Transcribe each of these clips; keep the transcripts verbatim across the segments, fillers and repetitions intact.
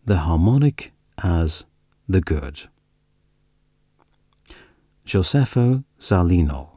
the harmonic as the good. Josefo Zalino.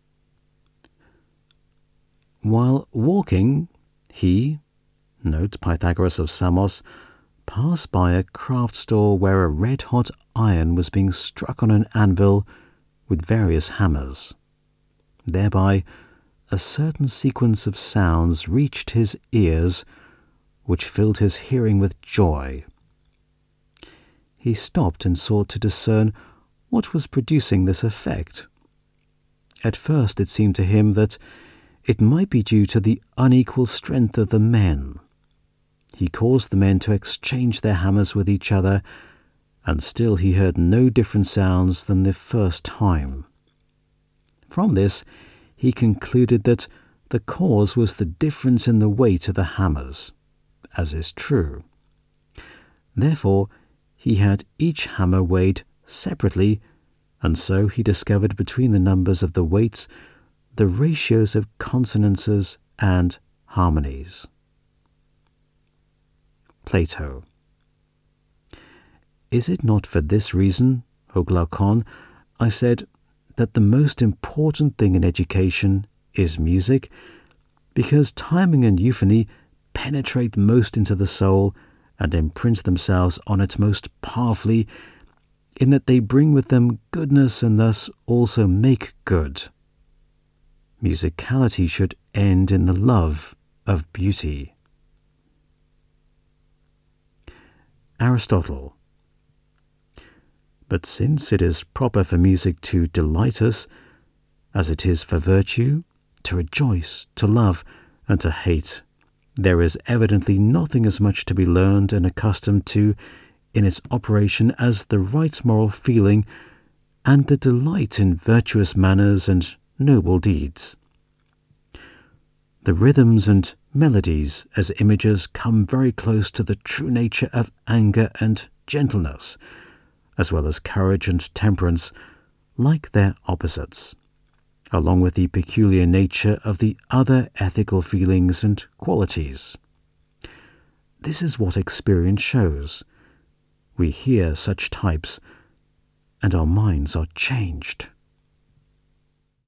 While walking, he, note Pythagoras of Samos, passed by a craft store where a red-hot iron was being struck on an anvil with various hammers. Thereby, a certain sequence of sounds reached his ears, which filled his hearing with joy. He stopped and sought to discern what was producing this effect. At first it seemed to him that it might be due to the unequal strength of the men. He caused the men to exchange their hammers with each other, and still he heard no different sounds than the first time. From this, he concluded that the cause was the difference in the weight of the hammers, as is true. Therefore, he had each hammer weighed separately, and so he discovered between the numbers of the weights the ratios of consonances and harmonies. Plato. Is it not for this reason, O Glaucon, I said, that the most important thing in education is music, because timing and euphony penetrate most into the soul and imprint themselves on it most powerfully, in that they bring with them goodness and thus also make good. Musicality should end in the love of beauty. Aristotle. But since it is proper for music to delight us, as it is for virtue, to rejoice, to love, and to hate, there is evidently nothing as much to be learned and accustomed to in its operation as the right moral feeling and the delight in virtuous manners and noble deeds. The rhythms and melodies as images come very close to the true nature of anger and gentleness, as well as courage and temperance, like their opposites, along with the peculiar nature of the other ethical feelings and qualities. This is what experience shows. We hear such types, and our minds are changed.